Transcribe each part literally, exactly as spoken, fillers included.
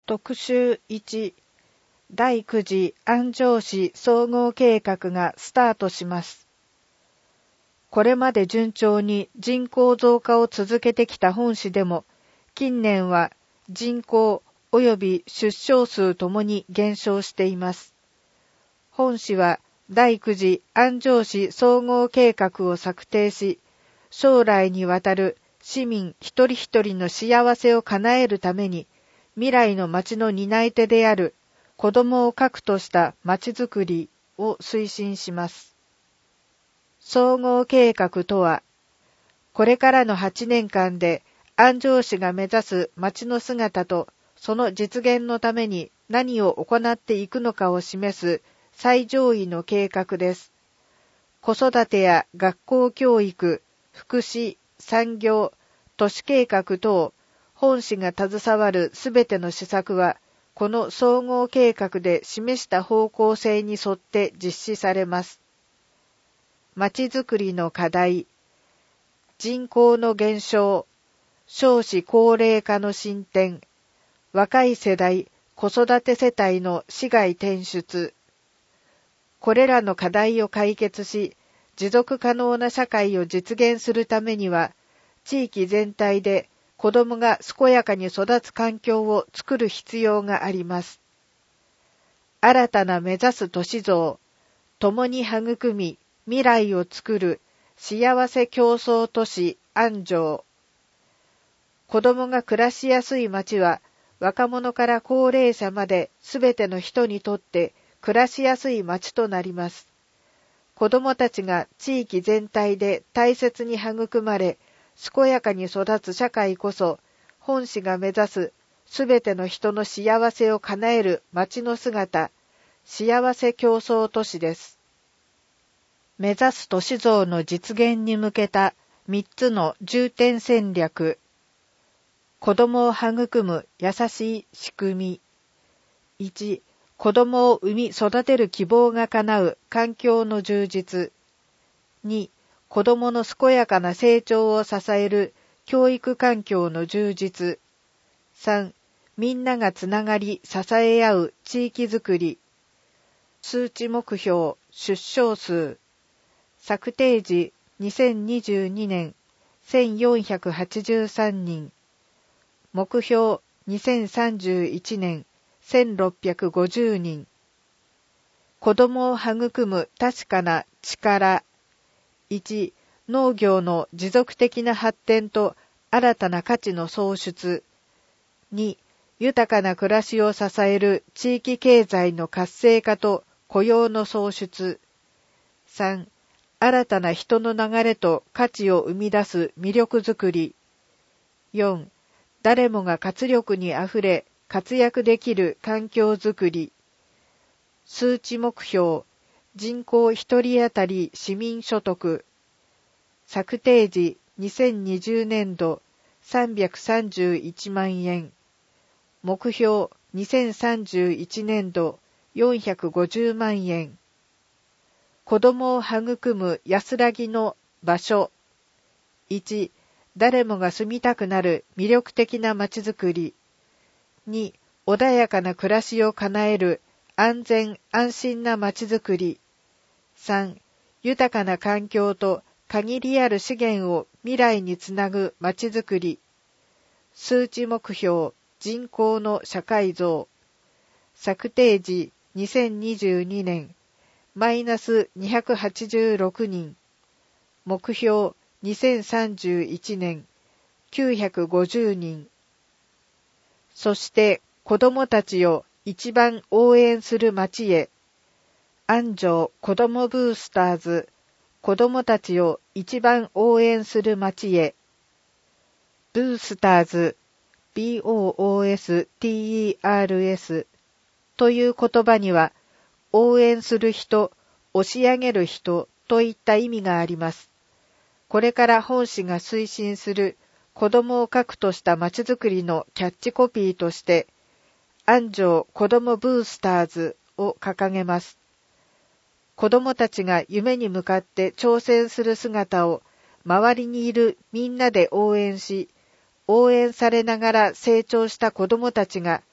特集いち、だいく次安城市総合計画がスタートします。これまで順調に人口増加を続けてきた本市でも、近年は人口及び出生数ともに減少しています。本市はだいく次安城市総合計画を策定し、将来にわたる市民一人一人の幸せを叶えるために、未来の町の担い手である子どもを核とした町づくりを推進します。総合計画とは、これからのはちねんかんで安城市が目指す町の姿とその実現のために何を行っていくのかを示す最上位の計画です。子育てや学校教育、福祉、産業、都市計画等、本市が携わるすべての施策は、この総合計画で示した方向性に沿って実施されます。まちづくりの課題、人口の減少、少子高齢化の進展、若い世代、子育て世帯の市外転出。これらの課題を解決し、持続可能な社会を実現するためには、地域全体で子どもが健やかに育つ環境を作る必要があります。新たな目指す都市像、共に育み、未来を作る幸せ共創都市安城。子どもが暮らしやすい町は、若者から高齢者まですべての人にとって暮らしやすい町となります。子どもたちが地域全体で大切に育まれ、健やかに育つ社会こそ、本市が目指すすべての人の幸せを叶える町の姿、幸せ共創都市です。目指す都市像の実現に向けたみっつの重点戦略。子どもを育む優しい仕組み。いち、子どもを産み育てる希望が叶う環境の充実。に、子どもの健やかな成長を支える教育環境の充実。さん、みんながつながり支え合う地域づくり。数値目標、出生数。策定時にせんにじゅうにねんせんよんひゃくはちじゅうさんにん。目標にせんさんじゅういちねんせんろっぴゃくごじゅうにん。子どもを育む確かな力。いち、農業の持続的な発展と新たな価値の創出。に、豊かな暮らしを支える地域経済の活性化と雇用の創出。さん、新たな人の流れと価値を生み出す魅力づくり。よん、誰もが活力にあふれ活躍できる環境づくり。数値目標、人口一人当たり市民所得。策定時にせんにじゅうねんどさんびゃくさんじゅういちまんえん。目標にせんさんじゅういちねんどよんひゃくごじゅうまんえん。子どもを育む安らぎの場所。いち、誰もが住みたくなる魅力的なまちづくり。に、穏やかな暮らしを叶える安全安心なまちづくり。さん、豊かな環境と限りある資源を未来につなぐまちづくり。数値目標、人口の社会像。策定時にせんにじゅうにねん、マイナスにひゃくはちじゅうろくにん。目標にせんさんじゅういちねん、きゅうひゃくごじゅうにん。そして子どもたちを一番応援する町へ。安城子どもブースターズ、子どもたちを一番応援する町へ。ブースターズ、ビーオーオーエスティーイーアールエス という言葉には、応援する人、押し上げる人といった意味があります。これから本市が推進する子どもを核としたまちづくりのキャッチコピーとして、安城子どもブースターズを掲げます。子どもたちが夢に向かって挑戦する姿を周りにいるみんなで応援し、応援されながら成長した子どもたちが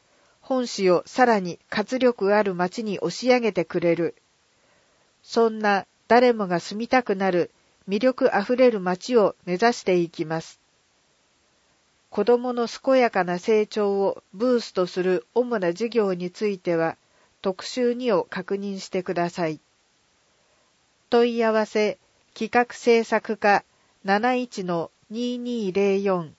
本市をさらに活力ある町に押し上げてくれる。そんな誰もが住みたくなる魅力あふれる町を目指していきます。子どもの健やかな成長をブーストする主な事業については、特集にを確認してください。問い合わせ企画制作課 なないちのにーにーぜろよん